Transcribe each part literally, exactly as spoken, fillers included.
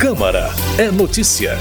Câmara é notícia.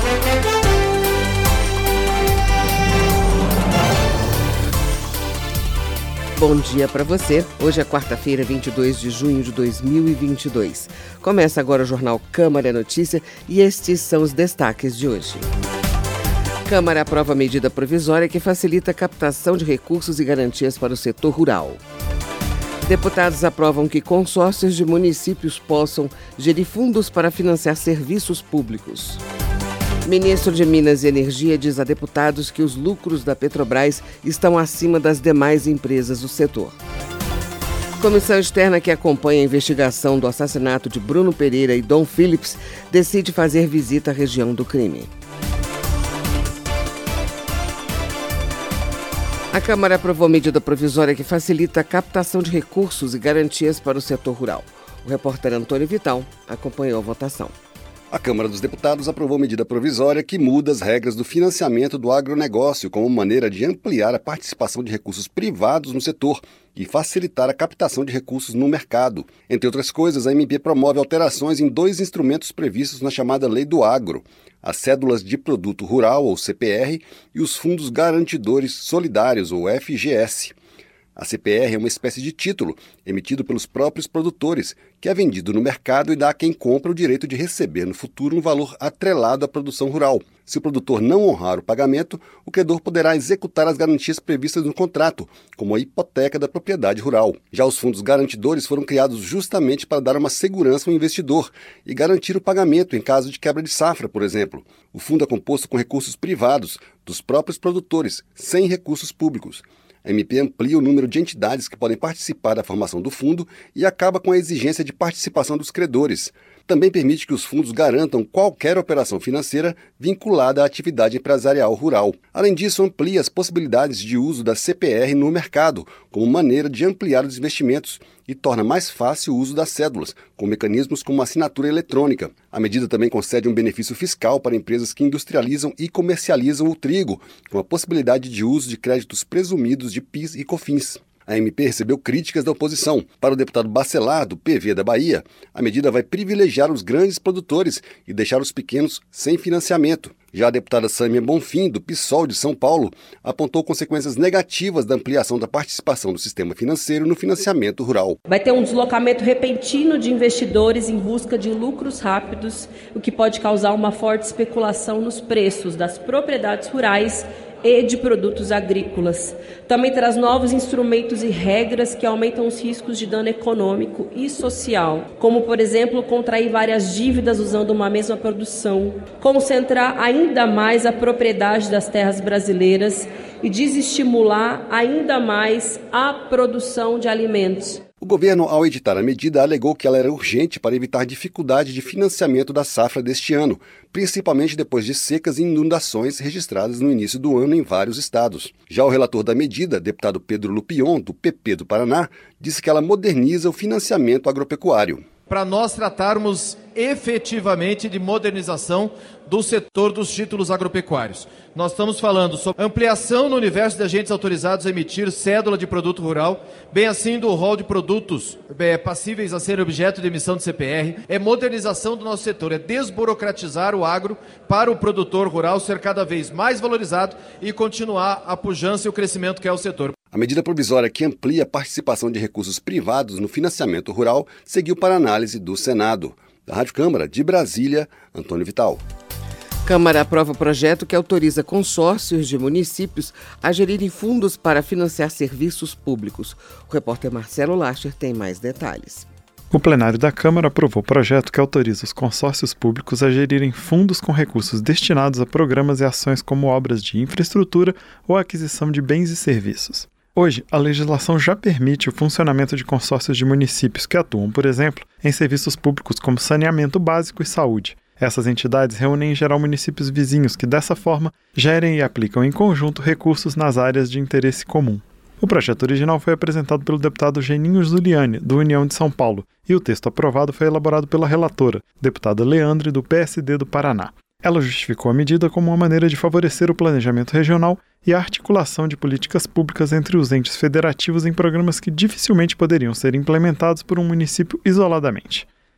Bom dia para você. Hoje é quarta-feira, vinte e dois de junho de dois mil e vinte e dois. Começa agora o Jornal Câmara é Notícia e estes são os destaques de hoje. Câmara aprova medida provisória que facilita a captação de recursos e garantias para o setor rural. Deputados aprovam que consórcios de municípios possam gerir fundos para financiar serviços públicos. Ministro de Minas e Energia diz a deputados que os lucros da Petrobras estão acima das demais empresas do setor. Comissão externa que acompanha a investigação do assassinato de Bruno Pereira e Dom Phillips decide fazer visita à região do crime. A Câmara aprovou medida provisória que facilita a captação de recursos e garantias para o setor rural. O repórter Antônio Vital acompanhou a votação. A Câmara dos Deputados aprovou medida provisória que muda as regras do financiamento do agronegócio como maneira de ampliar a participação de recursos privados no setor e facilitar a captação de recursos no mercado. Entre outras coisas, a M P promove alterações em dois instrumentos previstos na chamada Lei do Agro: as cédulas de produto rural, ou C P R, e os fundos garantidores solidários, ou F G S. A C P R é uma espécie de título emitido pelos próprios produtores, que é vendido no mercado e dá a quem compra o direito de receber no futuro um valor atrelado à produção rural. Se o produtor não honrar o pagamento, o credor poderá executar as garantias previstas no contrato, como a hipoteca da propriedade rural. Já os fundos garantidores foram criados justamente para dar uma segurança ao investidor e garantir o pagamento em caso de quebra de safra, por exemplo. O fundo é composto com recursos privados, dos próprios produtores, sem recursos públicos. A M P amplia o número de entidades que podem participar da formação do fundo e acaba com a exigência de participação dos credores. Também permite que os fundos garantam qualquer operação financeira vinculada à atividade empresarial rural. Além disso, amplia as possibilidades de uso da C P R no mercado, como maneira de ampliar os investimentos, e torna mais fácil o uso das cédulas, com mecanismos como assinatura eletrônica. A medida também concede um benefício fiscal para empresas que industrializam e comercializam o trigo, com a possibilidade de uso de créditos presumidos de PIS e COFINS. A M P recebeu críticas da oposição. Para o deputado Bacelar, do P V da Bahia, a medida vai privilegiar os grandes produtores e deixar os pequenos sem financiamento. Já a deputada Sâmia Bonfim, do PSOL de São Paulo, apontou consequências negativas da ampliação da participação do sistema financeiro no financiamento rural. Vai ter um deslocamento repentino de investidores em busca de lucros rápidos, o que pode causar uma forte especulação nos preços das propriedades rurais e de produtos agrícolas. Também traz novos instrumentos e regras que aumentam os riscos de dano econômico e social, como, por exemplo, contrair várias dívidas usando uma mesma produção, concentrar ainda mais a propriedade das terras brasileiras e desestimular ainda mais a produção de alimentos. O governo, ao editar a medida, alegou que ela era urgente para evitar dificuldade de financiamento da safra deste ano, principalmente depois de secas e inundações registradas no início do ano em vários estados. Já o relator da medida, deputado Pedro Lupion, do P P do Paraná, disse que ela moderniza o financiamento agropecuário. Para nós tratarmos efetivamente de modernização do setor dos títulos agropecuários. Nós estamos falando sobre ampliação no universo de agentes autorizados a emitir cédula de produto rural, bem assim do rol de produtos é, passíveis a serem objeto de emissão de C P R. É modernização do nosso setor, é desburocratizar o agro para o produtor rural ser cada vez mais valorizado e continuar a pujança e o crescimento que é o setor. A medida provisória que amplia a participação de recursos privados no financiamento rural seguiu para análise do Senado. Da Rádio Câmara, de Brasília, Antônio Vital. Câmara aprova o projeto que autoriza consórcios de municípios a gerirem fundos para financiar serviços públicos. O repórter Marcelo Lacher tem mais detalhes. O plenário da Câmara aprovou o projeto que autoriza os consórcios públicos a gerirem fundos com recursos destinados a programas e ações como obras de infraestrutura ou aquisição de bens e serviços. Hoje, a legislação já permite o funcionamento de consórcios de municípios que atuam, por exemplo, em serviços públicos como saneamento básico e saúde. Essas entidades reúnem em geral municípios vizinhos que, dessa forma, gerem e aplicam em conjunto recursos nas áreas de interesse comum. O projeto original foi apresentado pelo deputado Geninho Zuliani, do União de São Paulo, e o texto aprovado foi elaborado pela relatora, deputada Leandre, do P S D do Paraná. Ela justificou a medida como uma maneira de favorecer o planejamento regional e a articulação de políticas públicas entre os entes federativos em programas que dificilmente poderiam ser implementados por um município isoladamente.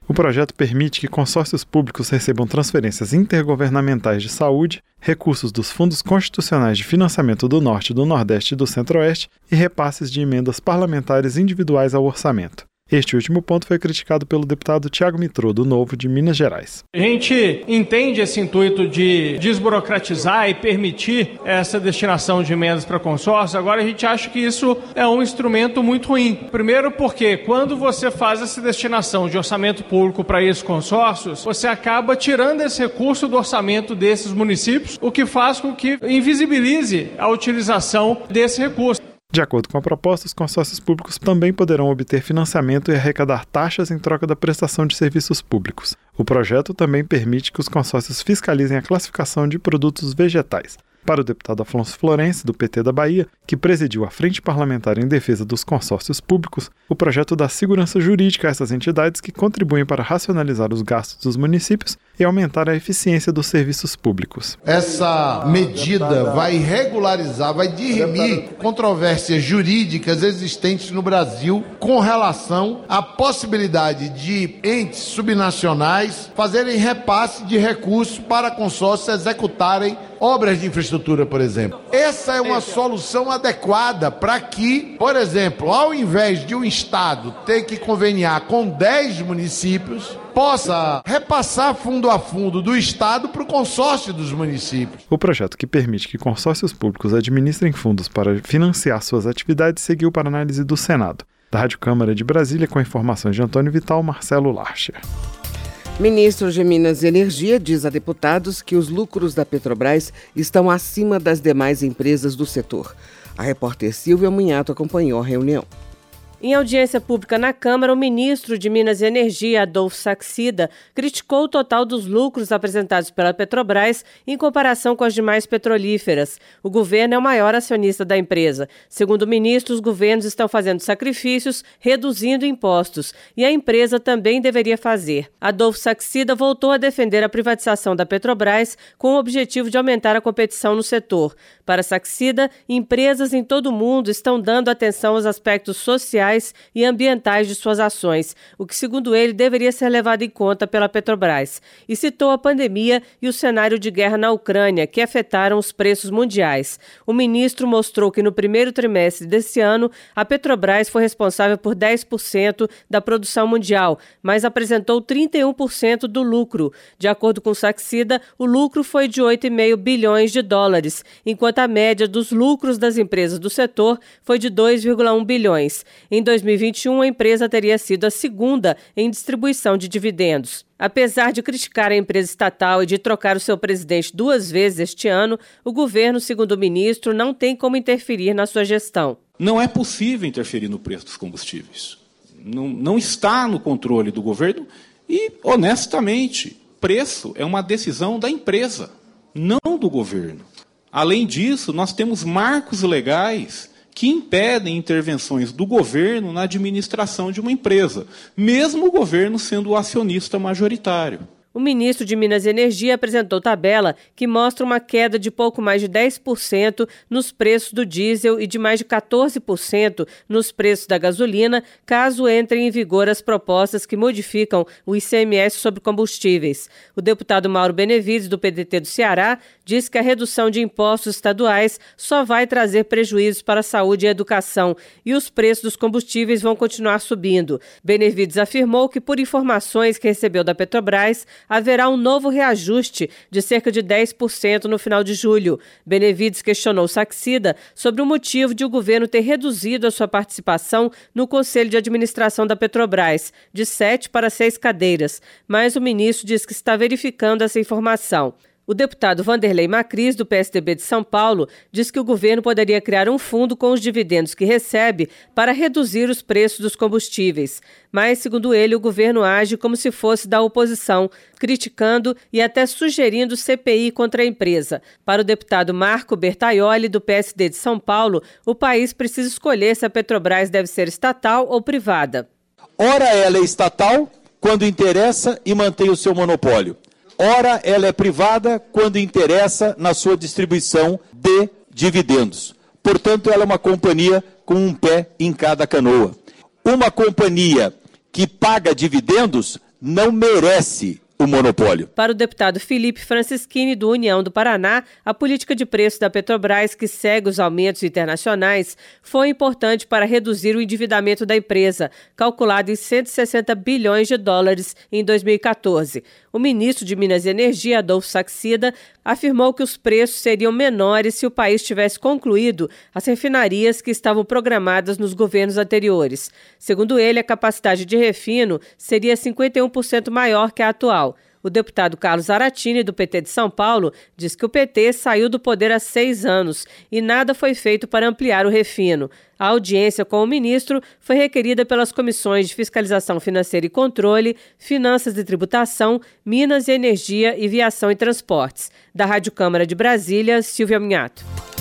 O projeto permite que consórcios públicos recebam transferências intergovernamentais de saúde, recursos dos fundos constitucionais de financiamento do Norte, do Nordeste e do Centro-Oeste e repasses de emendas parlamentares individuais ao orçamento. Este último ponto foi criticado pelo deputado Tiago Mitrô, do Novo, de Minas Gerais. A gente entende esse intuito de desburocratizar e permitir essa destinação de emendas para consórcio. Agora, a gente acha que isso é um instrumento muito ruim. Primeiro porque, quando você faz essa destinação de orçamento público para esses consórcios, você acaba tirando esse recurso do orçamento desses municípios, o que faz com que invisibilize a utilização desse recurso. De acordo com a proposta, os consórcios públicos também poderão obter financiamento e arrecadar taxas em troca da prestação de serviços públicos. O projeto também permite que os consórcios fiscalizem a classificação de produtos vegetais. Para o deputado Afonso Florense, do P T da Bahia, que presidiu a Frente Parlamentar em Defesa dos Consórcios Públicos, o projeto dá segurança jurídica a essas entidades que contribuem para racionalizar os gastos dos municípios e aumentar a eficiência dos serviços públicos. Essa medida vai regularizar, vai dirimir controvérsias jurídicas existentes no Brasil com relação à possibilidade de entes subnacionais fazerem repasse de recursos para consórcios executarem obras de infraestrutura, por exemplo. Essa é uma solução adequada para que, por exemplo, ao invés de um Estado ter que conveniar com dez municípios, possa repassar fundo a fundo do Estado para o consórcio dos municípios. O projeto, que permite que consórcios públicos administrem fundos para financiar suas atividades, seguiu para análise do Senado. Da Rádio Câmara de Brasília, com informações de Antônio Vital, Marcelo Larcher. Ministro de Minas e Energia diz a deputados que os lucros da Petrobras estão acima das demais empresas do setor. A repórter Silvia Munhato acompanhou a reunião. Em audiência pública na Câmara, o ministro de Minas e Energia, Adolfo Saxida, criticou o total dos lucros apresentados pela Petrobras em comparação com as demais petrolíferas. O governo é o maior acionista da empresa. Segundo o ministro, os governos estão fazendo sacrifícios, reduzindo impostos, e a empresa também deveria fazer. Adolfo Saxida voltou a defender a privatização da Petrobras com o objetivo de aumentar a competição no setor. Para Saxida, empresas em todo o mundo estão dando atenção aos aspectos sociais e ambientais de suas ações, o que, segundo ele, deveria ser levado em conta pela Petrobras. E citou a pandemia e o cenário de guerra na Ucrânia, que afetaram os preços mundiais. O ministro mostrou que no primeiro trimestre desse ano, a Petrobras foi responsável por dez por cento da produção mundial, mas apresentou trinta e um por cento do lucro. De acordo com Saxida, o lucro foi de oito vírgula cinco bilhões de dólares, enquanto a média dos lucros das empresas do setor foi de dois vírgula um bilhões. Em dois mil e vinte e um, a empresa teria sido a segunda em distribuição de dividendos. Apesar de criticar a empresa estatal e de trocar o seu presidente duas vezes este ano, o governo, segundo o ministro, não tem como interferir na sua gestão. Não é possível interferir no preço dos combustíveis. Não, não está no controle do governo e, honestamente, preço é uma decisão da empresa, não do governo. Além disso, nós temos marcos legais que impedem intervenções do governo na administração de uma empresa, mesmo o governo sendo o acionista majoritário. O ministro de Minas e Energia apresentou tabela que mostra uma queda de pouco mais de dez por cento nos preços do diesel e de mais de quatorze por cento nos preços da gasolina, caso entrem em vigor as propostas que modificam o I C M S sobre combustíveis. O deputado Mauro Benevides, do P D T do Ceará, diz que a redução de impostos estaduais só vai trazer prejuízos para a saúde e a educação e os preços dos combustíveis vão continuar subindo. Benevides afirmou que, por informações que recebeu da Petrobras, haverá um novo reajuste de cerca de dez por cento no final de julho. Benevides questionou Saxida sobre o motivo de o governo ter reduzido a sua participação no Conselho de Administração da Petrobras, de sete para seis cadeiras, mas o ministro diz que está verificando essa informação. O deputado Vanderlei Macris, do P S D B de São Paulo, diz que o governo poderia criar um fundo com os dividendos que recebe para reduzir os preços dos combustíveis. Mas, segundo ele, o governo age como se fosse da oposição, criticando e até sugerindo C P I contra a empresa. Para o deputado Marco Bertaioli, do P S D de São Paulo, o país precisa escolher se a Petrobras deve ser estatal ou privada. Ora ela é estatal quando interessa e mantém o seu monopólio. Ora, ela é privada quando interessa na sua distribuição de dividendos. Portanto, ela é uma companhia com um pé em cada canoa. Uma companhia que paga dividendos não merece o monopólio. Para o deputado Felipe Francischini, do União do Paraná, a política de preço da Petrobras, que segue os aumentos internacionais, foi importante para reduzir o endividamento da empresa, calculado em cento e sessenta bilhões de dólares em dois mil e quatorze. O ministro de Minas e Energia, Adolfo Saxida, afirmou que os preços seriam menores se o país tivesse concluído as refinarias que estavam programadas nos governos anteriores. Segundo ele, a capacidade de refino seria cinquenta e um por cento maior que a atual. O deputado Carlos Zaratini, do P T de São Paulo, diz que o P T saiu do poder há seis anos e nada foi feito para ampliar o refino. A audiência com o ministro foi requerida pelas comissões de Fiscalização Financeira e Controle, Finanças e Tributação, Minas e Energia e Viação e Transportes. Da Rádio Câmara de Brasília, Silvia Minhato.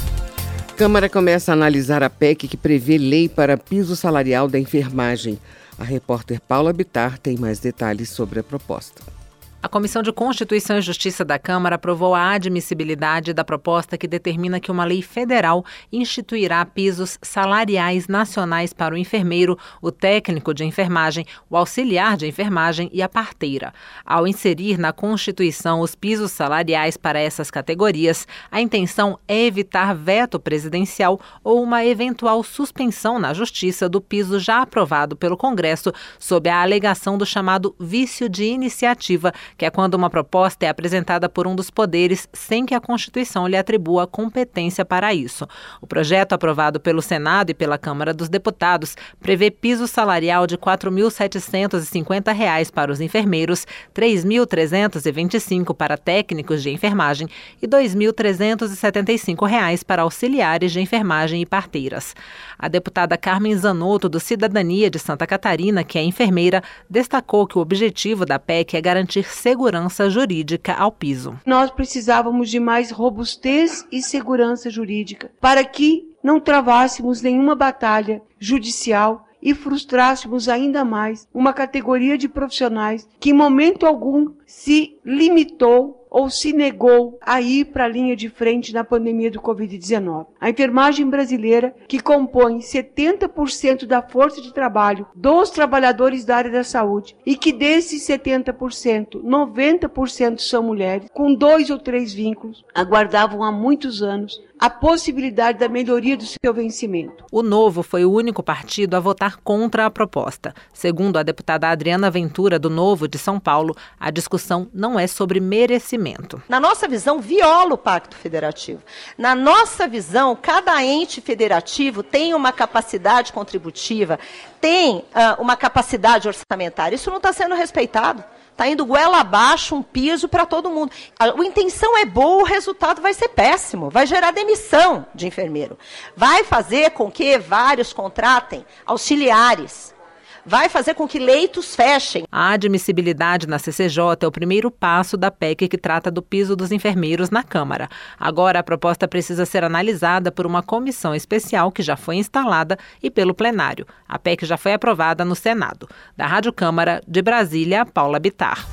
Câmara começa a analisar a P E C que prevê lei para piso salarial da enfermagem. A repórter Paula Bittar tem mais detalhes sobre a proposta. A Comissão de Constituição e Justiça da Câmara aprovou a admissibilidade da proposta que determina que uma lei federal instituirá pisos salariais nacionais para o enfermeiro, o técnico de enfermagem, o auxiliar de enfermagem e a parteira. Ao inserir na Constituição os pisos salariais para essas categorias, a intenção é evitar veto presidencial ou uma eventual suspensão na Justiça do piso já aprovado pelo Congresso sob a alegação do chamado vício de iniciativa, que é quando uma proposta é apresentada por um dos poderes sem que a Constituição lhe atribua competência para isso. O projeto, aprovado pelo Senado e pela Câmara dos Deputados, prevê piso salarial de quatro mil setecentos e cinquenta reais para os enfermeiros, três mil trezentos e vinte e cinco reais para técnicos de enfermagem e dois mil trezentos e setenta e cinco reais para auxiliares de enfermagem e parteiras. A deputada Carmen Zanotto, do Cidadania de Santa Catarina, que é enfermeira, destacou que o objetivo da P E C é garantir segurança jurídica ao piso. Nós precisávamos de mais robustez e segurança jurídica para que não travássemos nenhuma batalha judicial e frustrássemos ainda mais uma categoria de profissionais que em momento algum se limitou ou se negou a ir para a linha de frente na pandemia do covid dezenove. A enfermagem brasileira, que compõe setenta por cento da força de trabalho dos trabalhadores da área da saúde, e que desses setenta por cento, noventa por cento são mulheres, com dois ou três vínculos, aguardavam há muitos anos a possibilidade da melhoria do seu vencimento. O Novo foi o único partido a votar contra a proposta. Segundo a deputada Adriana Ventura, do Novo de São Paulo, a discussão não é sobre merecimento. Na nossa visão, viola o Pacto Federativo. Na nossa visão, cada ente federativo tem uma capacidade contributiva, tem uh, uma capacidade orçamentária. Isso não está sendo respeitado. Está indo goela abaixo, um piso para todo mundo. A, a intenção é boa, o resultado vai ser péssimo. Vai gerar demissão de enfermeiro. Vai fazer com que vários contratem auxiliares. Vai fazer com que leitos fechem. A admissibilidade na C C J é o primeiro passo da P E C que trata do piso dos enfermeiros na Câmara. Agora, a proposta precisa ser analisada por uma comissão especial que já foi instalada e pelo plenário. A P E C já foi aprovada no Senado. Da Rádio Câmara, de Brasília, Paula Bittar.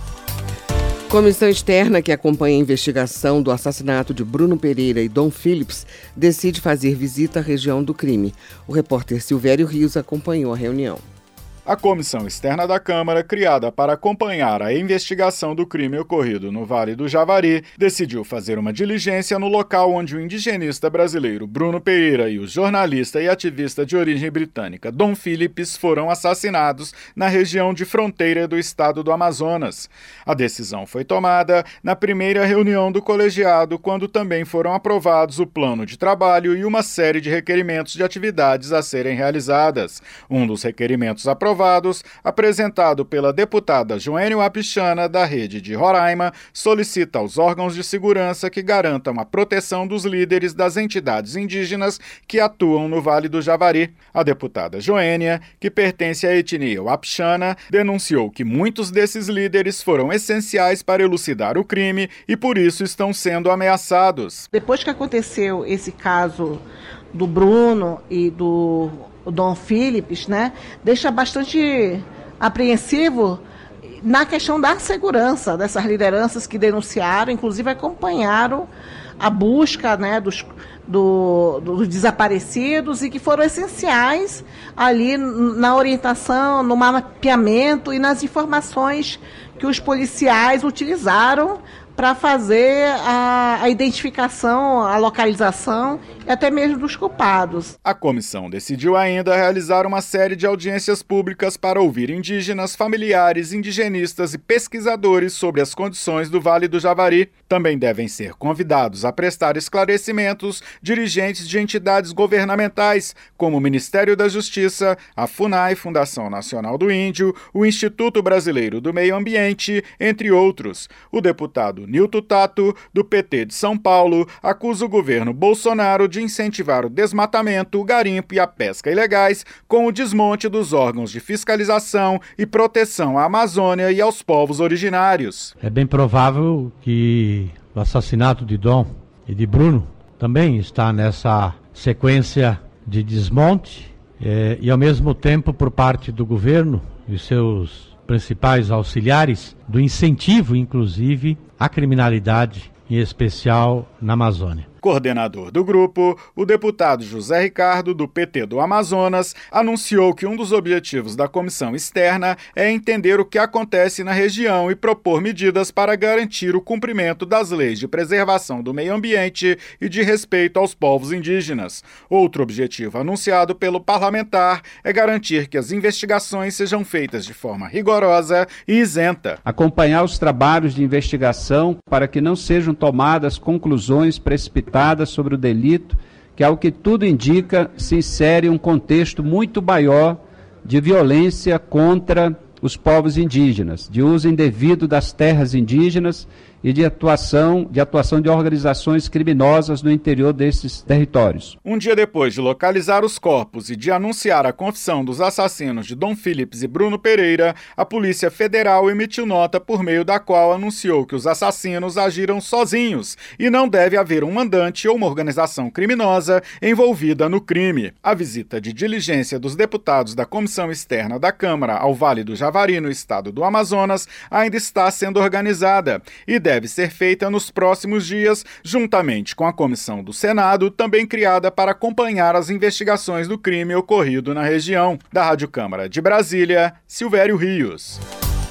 Comissão externa que acompanha a investigação do assassinato de Bruno Pereira e Dom Phillips decide fazer visita à região do crime. O repórter Silvério Rios acompanhou a reunião. A comissão externa da Câmara, criada para acompanhar a investigação do crime ocorrido no Vale do Javari, decidiu fazer uma diligência no local onde o indigenista brasileiro Bruno Pereira e o jornalista e ativista de origem britânica Dom Phillips foram assassinados na região de fronteira do estado do Amazonas. A decisão foi tomada na primeira reunião do colegiado, quando também foram aprovados o plano de trabalho e uma série de requerimentos de atividades a serem realizadas. Um dos requerimentos aprovados Aprovados, apresentado pela deputada Joênio Wapichana, da Rede de Roraima, solicita aos órgãos de segurança que garantam a proteção dos líderes das entidades indígenas que atuam no Vale do Javari. A deputada Joênia, que pertence à etnia Wapichana, denunciou que muitos desses líderes foram essenciais para elucidar o crime e por isso estão sendo ameaçados. Depois que aconteceu esse caso do Bruno e do o Dom Phillips, né, deixa bastante apreensivo na questão da segurança dessas lideranças que denunciaram, inclusive acompanharam a busca, né, dos, do, dos desaparecidos e que foram essenciais ali na orientação, no mapeamento e nas informações que os policiais utilizaram para fazer a, a identificação, a localização e até mesmo dos culpados. A comissão decidiu ainda realizar uma série de audiências públicas para ouvir indígenas, familiares, indigenistas e pesquisadores sobre as condições do Vale do Javari. Também devem ser convidados a prestar esclarecimentos dirigentes de entidades governamentais, como o Ministério da Justiça, a FUNAI, Fundação Nacional do Índio, o Instituto Brasileiro do Meio Ambiente, entre outros. O deputado Nilton Tato, do P T de São Paulo, acusa o governo Bolsonaro de incentivar o desmatamento, o garimpo e a pesca ilegais com o desmonte dos órgãos de fiscalização e proteção à Amazônia e aos povos originários. É bem provável que o assassinato de Dom e de Bruno também está nessa sequência de desmonte eh, e, ao mesmo tempo, por parte do governo e seus principais auxiliares, do incentivo, inclusive, à criminalidade, em especial na Amazônia. Coordenador do grupo, o deputado José Ricardo, do P T do Amazonas, anunciou que um dos objetivos da comissão externa é entender o que acontece na região e propor medidas para garantir o cumprimento das leis de preservação do meio ambiente e de respeito aos povos indígenas. Outro objetivo anunciado pelo parlamentar é garantir que as investigações sejam feitas de forma rigorosa e isenta. Acompanhar os trabalhos de investigação para que não sejam tomadas conclusões precipitadas sobre o delito, que, ao que tudo indica, se insere em um contexto muito maior de violência contra os povos indígenas, de uso indevido das terras indígenas e de atuação, de atuação de organizações criminosas no interior desses territórios. Um dia depois de localizar os corpos e de anunciar a confissão dos assassinos de Dom Philips e Bruno Pereira, a Polícia Federal emitiu nota por meio da qual anunciou que os assassinos agiram sozinhos e não deve haver um mandante ou uma organização criminosa envolvida no crime. A visita de diligência dos deputados da Comissão Externa da Câmara ao Vale do Javari, no estado do Amazonas, ainda está sendo organizada e deve deve ser feita nos próximos dias, juntamente com a comissão do Senado, também criada para acompanhar as investigações do crime ocorrido na região. Da Rádio Câmara de Brasília, Silvério Rios.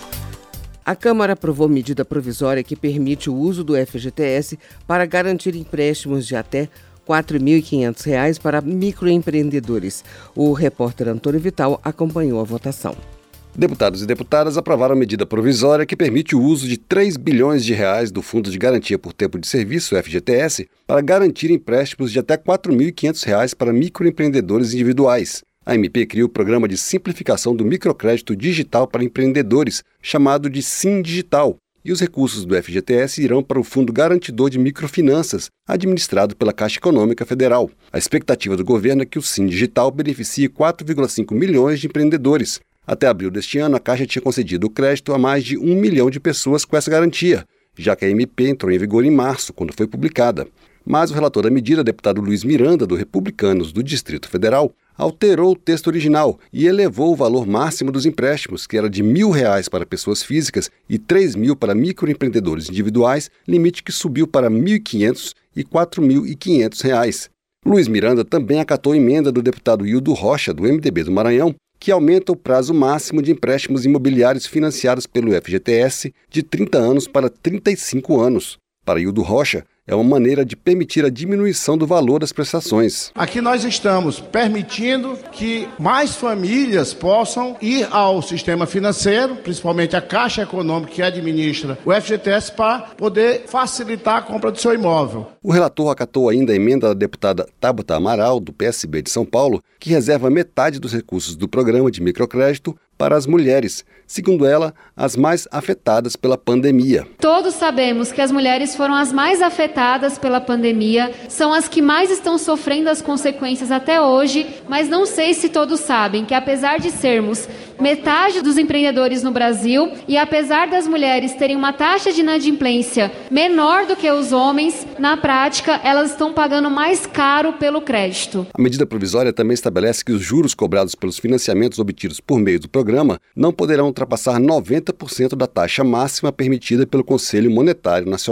A Câmara aprovou medida provisória que permite o uso do F G T S para garantir empréstimos de até quatro mil e quinhentos reais para microempreendedores. O repórter Antônio Vital acompanhou a votação. Deputados e deputadas aprovaram a medida provisória que permite o uso de três bilhões de reais do Fundo de Garantia por Tempo de Serviço, F G T S, para garantir empréstimos de até quatro mil e quinhentos reais para microempreendedores individuais. A M P cria o Programa de Simplificação do Microcrédito Digital para Empreendedores, chamado de Sim Digital, e os recursos do F G T S irão para o Fundo Garantidor de Microfinanças, administrado pela Caixa Econômica Federal. A expectativa do governo é que o Sim Digital beneficie quatro vírgula cinco milhões de empreendedores. Até abril deste ano, a Caixa tinha concedido o crédito a mais de um milhão de pessoas com essa garantia, já que a M P entrou em vigor em março, quando foi publicada. Mas o relator da medida, deputado Luiz Miranda, do Republicanos do Distrito Federal, alterou o texto original e elevou o valor máximo dos empréstimos, que era de mil reais para pessoas físicas e três mil para microempreendedores individuais, limite que subiu para mil e quinhentos e quatro mil e quinhentos reais. Luiz Miranda também acatou a emenda do deputado Hildo Rocha, do M D B do Maranhão, que aumenta o prazo máximo de empréstimos imobiliários financiados pelo F G T S de trinta anos para trinta e cinco anos. Para Hildo Rocha, é uma maneira de permitir a diminuição do valor das prestações. Aqui nós estamos permitindo que mais famílias possam ir ao sistema financeiro, principalmente a Caixa Econômica que administra o F G T S, para poder facilitar a compra do seu imóvel. O relator acatou ainda a emenda da deputada Tabata Amaral, do P S B de São Paulo, que reserva metade dos recursos do programa de microcrédito para as mulheres, segundo ela, as mais afetadas pela pandemia. Todos sabemos que as mulheres foram as mais afetadas pela pandemia, são as que mais estão sofrendo as consequências até hoje, mas não sei se todos sabem que, apesar de sermos metade dos empreendedores no Brasil e apesar das mulheres terem uma taxa de inadimplência menor do que os homens, na prática elas estão pagando mais caro pelo crédito. A medida provisória também estabelece que os juros cobrados pelos financiamentos obtidos por meio do programa não poderão ultrapassar noventa por cento da taxa máxima permitida pelo Conselho Monetário Nacional.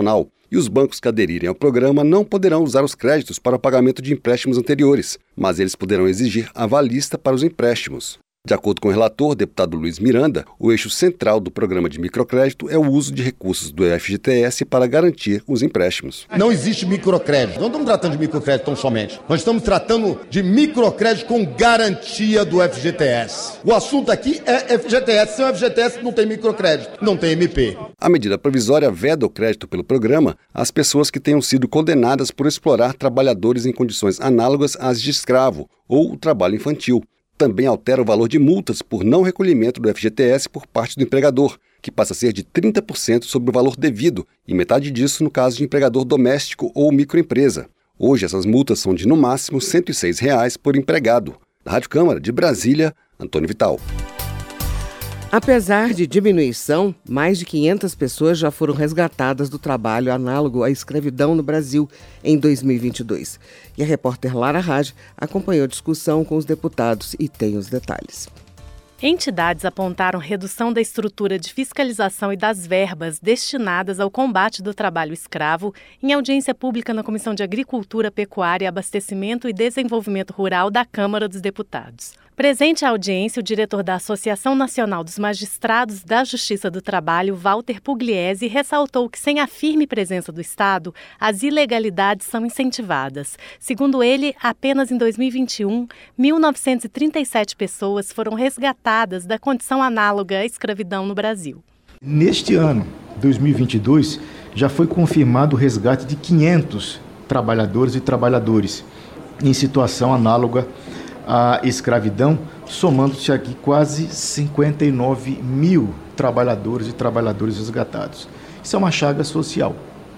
E os bancos que aderirem ao programa não poderão usar os créditos para o pagamento de empréstimos anteriores, mas eles poderão exigir avalista para os empréstimos. De acordo com o relator, deputado Luiz Miranda, o eixo central do programa de microcrédito é o uso de recursos do F G T S para garantir os empréstimos. Não existe microcrédito. Não estamos tratando de microcrédito tão somente. Nós estamos tratando de microcrédito com garantia do F G T S. O assunto aqui é F G T S. Sem o F G T S não tem microcrédito, não tem M P. A medida provisória veda o crédito pelo programa às pessoas que tenham sido condenadas por explorar trabalhadores em condições análogas às de escravo ou o trabalho infantil. Também altera o valor de multas por não recolhimento do F G T S por parte do empregador, que passa a ser de trinta por cento sobre o valor devido, e metade disso no caso de empregador doméstico ou microempresa. Hoje, essas multas são de, no máximo, cento e seis reais por empregado. Da Rádio Câmara de Brasília, Antônio Vital. Apesar de diminuição, mais de quinhentas pessoas já foram resgatadas do trabalho análogo à escravidão no Brasil em dois mil e vinte e dois. E a repórter Lara Raj acompanhou a discussão com os deputados e tem os detalhes. Entidades apontaram redução da estrutura de fiscalização e das verbas destinadas ao combate do trabalho escravo em audiência pública na Comissão de Agricultura, Pecuária, Abastecimento e Desenvolvimento Rural da Câmara dos Deputados. Presente à audiência, o diretor da Associação Nacional dos Magistrados da Justiça do Trabalho, Walter Pugliese, ressaltou que sem a firme presença do Estado, as ilegalidades são incentivadas. Segundo ele, apenas em dois mil e vinte e um, mil novecentas e trinta e sete pessoas foram resgatadas da condição análoga à escravidão no Brasil. Neste ano, dois mil e vinte e dois, já foi confirmado o resgate de quinhentos trabalhadores e trabalhadores em situação análoga à escravidão, somando-se aqui quase cinquenta e nove mil trabalhadores e trabalhadores resgatados. Isso é uma chaga social.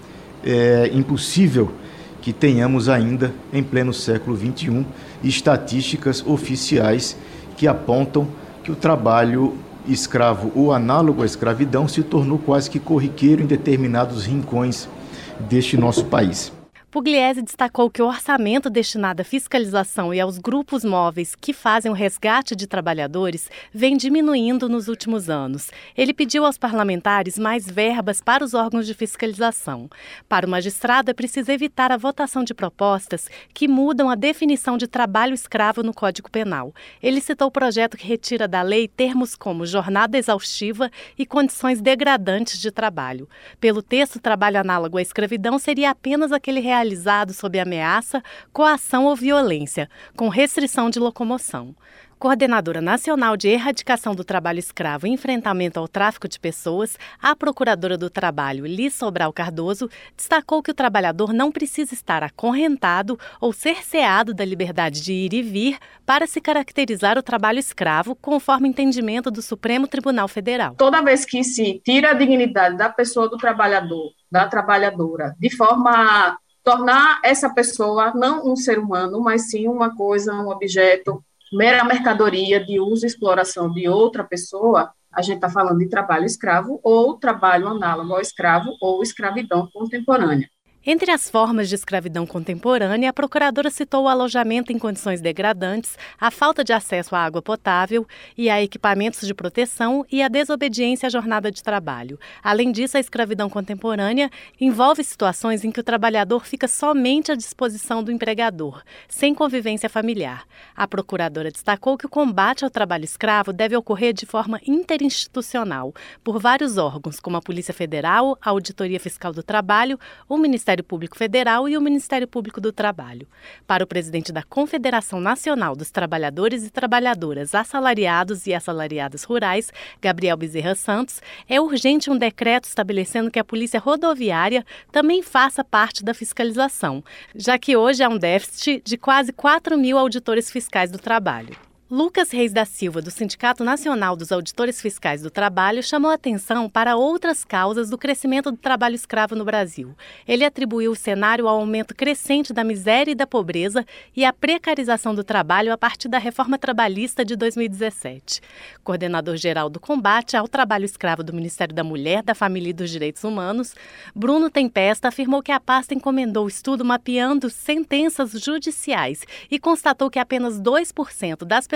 É impossível que tenhamos ainda, em pleno século vinte e um, estatísticas oficiais que apontam que o trabalho escravo ou análogo à escravidão se tornou quase que corriqueiro em determinados rincões deste nosso país. Pugliese destacou que o orçamento destinado à fiscalização e aos grupos móveis que fazem o resgate de trabalhadores vem diminuindo nos últimos anos. Ele pediu aos parlamentares mais verbas para os órgãos de fiscalização. Para o magistrado, é preciso evitar a votação de propostas que mudam a definição de trabalho escravo no Código Penal. Ele citou o projeto que retira da lei termos como jornada exaustiva e condições degradantes de trabalho. Pelo texto, trabalho análogo à escravidão seria apenas aquele real realizado sob ameaça, coação ou violência, com restrição de locomoção. Coordenadora Nacional de Erradicação do Trabalho Escravo e Enfrentamento ao Tráfico de Pessoas, a Procuradora do Trabalho, Liz Sobral Cardoso, destacou que o trabalhador não precisa estar acorrentado ou cerceado da liberdade de ir e vir para se caracterizar o trabalho escravo, conforme o entendimento do Supremo Tribunal Federal. Toda vez que se tira a dignidade da pessoa do trabalhador, da trabalhadora, de forma a tornar essa pessoa não um ser humano, mas sim uma coisa, um objeto, mera mercadoria de uso e exploração de outra pessoa, a gente está falando de trabalho escravo ou trabalho análogo ao escravo ou escravidão contemporânea. Entre as formas de escravidão contemporânea, a procuradora citou o alojamento em condições degradantes, a falta de acesso à água potável e a equipamentos de proteção e a desobediência à jornada de trabalho. Além disso, a escravidão contemporânea envolve situações em que o trabalhador fica somente à disposição do empregador, sem convivência familiar. A procuradora destacou que o combate ao trabalho escravo deve ocorrer de forma interinstitucional, por vários órgãos, como a Polícia Federal, a Auditoria Fiscal do Trabalho, o Ministério Ministério Público Federal e o Ministério Público do Trabalho. Para o presidente da Confederação Nacional dos Trabalhadores e Trabalhadoras Assalariados e Assalariadas Rurais, Gabriel Bezerra Santos, é urgente um decreto estabelecendo que a Polícia Rodoviária também faça parte da fiscalização, já que hoje há um déficit de quase quatro mil auditores fiscais do trabalho. Lucas Reis da Silva, do Sindicato Nacional dos Auditores Fiscais do Trabalho, chamou a atenção para outras causas do crescimento do trabalho escravo no Brasil. Ele atribuiu o cenário ao aumento crescente da miséria e da pobreza e à precarização do trabalho a partir da reforma trabalhista de dois mil e dezessete. Coordenador-geral do combate ao trabalho escravo do Ministério da Mulher, da Família e dos Direitos Humanos, Bruno Tempesta afirmou que a pasta encomendou o estudo mapeando sentenças judiciais e constatou que apenas dois por cento das pessoas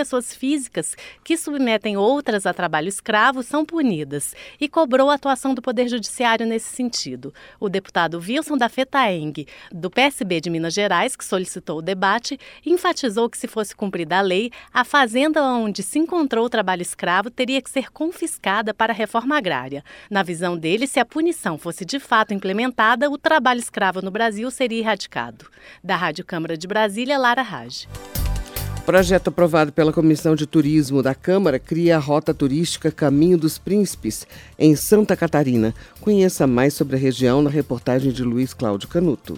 pessoas físicas que submetem outras a trabalho escravo são punidas e cobrou a atuação do Poder Judiciário nesse sentido. O deputado Wilson da Fetaeng, do P S B de Minas Gerais, que solicitou o debate, enfatizou que se fosse cumprida a lei, a fazenda onde se encontrou o trabalho escravo teria que ser confiscada para a reforma agrária. Na visão dele, se a punição fosse de fato implementada, o trabalho escravo no Brasil seria erradicado. Da Rádio Câmara de Brasília, Lara Raj. O projeto aprovado pela Comissão de Turismo da Câmara cria a rota turística Caminho dos Príncipes, em Santa Catarina. Conheça mais sobre a região na reportagem de Luiz Cláudio Canuto.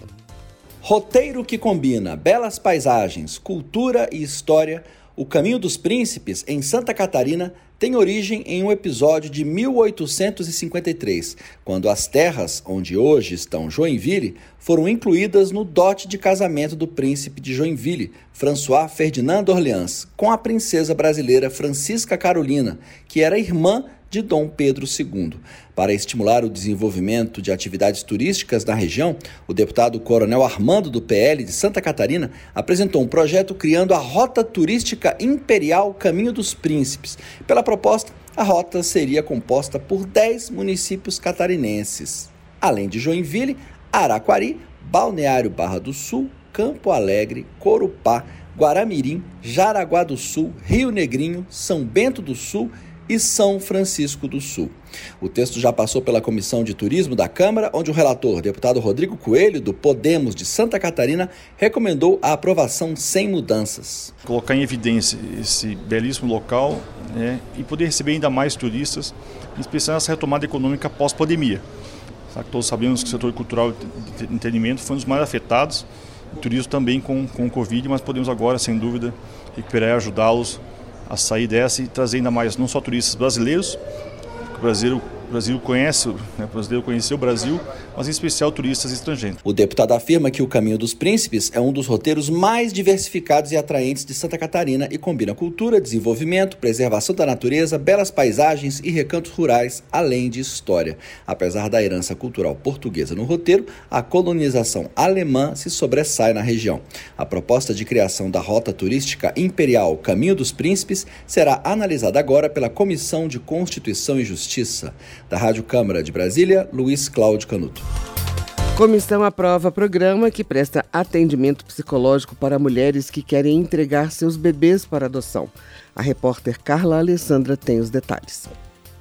Roteiro que combina belas paisagens, cultura e história, o Caminho dos Príncipes, em Santa Catarina, tem origem em um episódio de mil oitocentos e cinquenta e três, quando as terras, onde hoje estão Joinville, foram incluídas no dote de casamento do príncipe de Joinville, François Ferdinand d'Orléans, com a princesa brasileira Francisca Carolina, que era irmã de Dom Pedro segundo. Para estimular o desenvolvimento de atividades turísticas na região, o deputado Coronel Armando, do P L de Santa Catarina, apresentou um projeto criando a Rota Turística Imperial Caminho dos Príncipes. Pela proposta, a rota seria composta por dez municípios catarinenses, além de Joinville, Araquari, Balneário Barra do Sul, Campo Alegre, Corupá, Guaramirim, Jaraguá do Sul, Rio Negrinho, São Bento do Sul e São Francisco do Sul. O texto já passou pela Comissão de Turismo da Câmara, onde o relator, deputado Rodrigo Coelho, do Podemos de Santa Catarina, recomendou a aprovação sem mudanças. Colocar em evidência esse belíssimo local, né, e poder receber ainda mais turistas, em especial nessa retomada econômica pós-pandemia. Todos sabemos que o setor cultural e de entretenimento foi um dos mais afetados, o turismo também com, com o Covid, mas podemos agora, sem dúvida, recuperar e ajudá-los a sair dessa e trazer ainda mais, não só turistas brasileiros, que o Brasil, o Brasil conhece, né, o brasileiro conheceu o Brasil, mas em especial turistas estrangeiros. O deputado afirma que o Caminho dos Príncipes é um dos roteiros mais diversificados e atraentes de Santa Catarina e combina cultura, desenvolvimento, preservação da natureza, belas paisagens e recantos rurais, além de história. Apesar da herança cultural portuguesa no roteiro, a colonização alemã se sobressai na região. A proposta de criação da Rota Turística Imperial Caminho dos Príncipes será analisada agora pela Comissão de Constituição e Justiça. Da Rádio Câmara de Brasília, Luiz Cláudio Canuto. Comissão aprova programa que presta atendimento psicológico para mulheres que querem entregar seus bebês para adoção. A repórter Carla Alessandra tem os detalhes.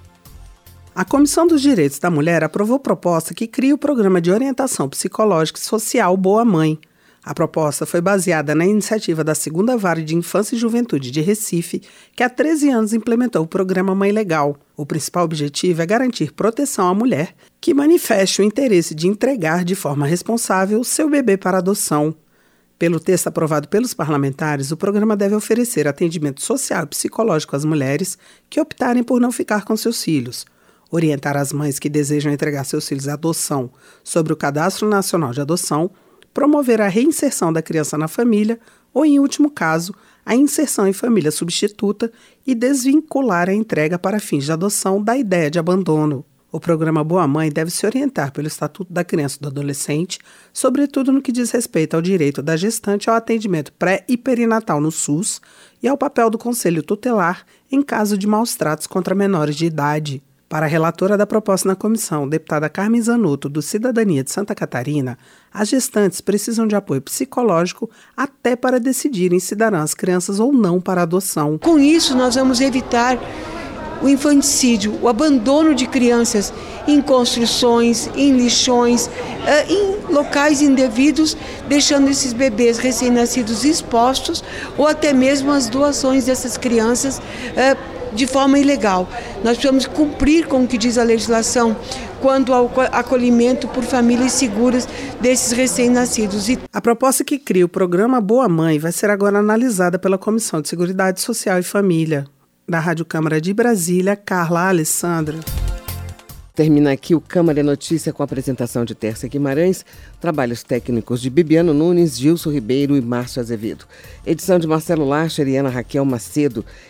A Comissão dos Direitos da Mulher aprovou proposta que cria o programa de orientação psicológica e social Boa Mãe. A proposta foi baseada na iniciativa da segunda Vara de Infância e Juventude de Recife, que há treze anos implementou o programa Mãe Legal. O principal objetivo é garantir proteção à mulher que manifeste o interesse de entregar de forma responsável seu bebê para adoção. Pelo texto aprovado pelos parlamentares, o programa deve oferecer atendimento social e psicológico às mulheres que optarem por não ficar com seus filhos, orientar as mães que desejam entregar seus filhos à adoção sobre o Cadastro Nacional de Adoção, promover a reinserção da criança na família ou, em último caso, a inserção em família substituta e desvincular a entrega para fins de adoção da ideia de abandono. O programa Boa Mãe deve se orientar pelo Estatuto da Criança e do Adolescente, sobretudo no que diz respeito ao direito da gestante ao atendimento pré e perinatal no SUS e ao papel do Conselho Tutelar em caso de maus-tratos contra menores de idade. Para a relatora da proposta na comissão, deputada Carmen Zanotto, do Cidadania de Santa Catarina, as gestantes precisam de apoio psicológico até para decidirem se darão as crianças ou não para adoção. Com isso, nós vamos evitar o infanticídio, o abandono de crianças em construções, em lixões, em locais indevidos, deixando esses bebês recém-nascidos expostos ou até mesmo as doações dessas crianças de forma ilegal. Nós precisamos cumprir com o que diz a legislação quanto ao acolhimento por famílias seguras desses recém-nascidos. A proposta que cria o programa Boa Mãe vai ser agora analisada pela Comissão de Seguridade Social e Família. Da Rádio Câmara de Brasília, Carla Alessandra. Termina aqui o Câmara Notícia com a apresentação de Tércia Guimarães, trabalhos técnicos de Bibiano Nunes, Gilson Ribeiro e Márcio Azevedo. Edição de Marcelo Lacher e Ana Raquel Macedo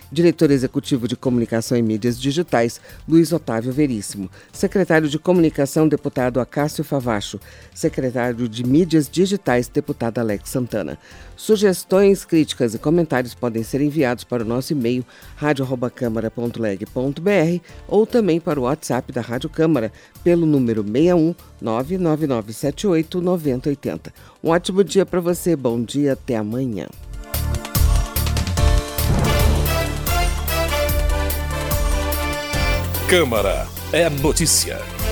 Diretor Executivo de Comunicação e Mídias Digitais, Luiz Otávio Veríssimo. Secretário de Comunicação, deputado Acácio Favacho. Secretário de Mídias Digitais, deputado Alex Santana. Sugestões, críticas e comentários podem ser enviados para o nosso e-mail rádio arroba câmara ponto leg ponto br ou também para o WhatsApp da Rádio Câmara pelo número seis um nove nove nove sete oito nove zero oito zero. Um ótimo dia para você, bom dia, até amanhã. Câmara é notícia.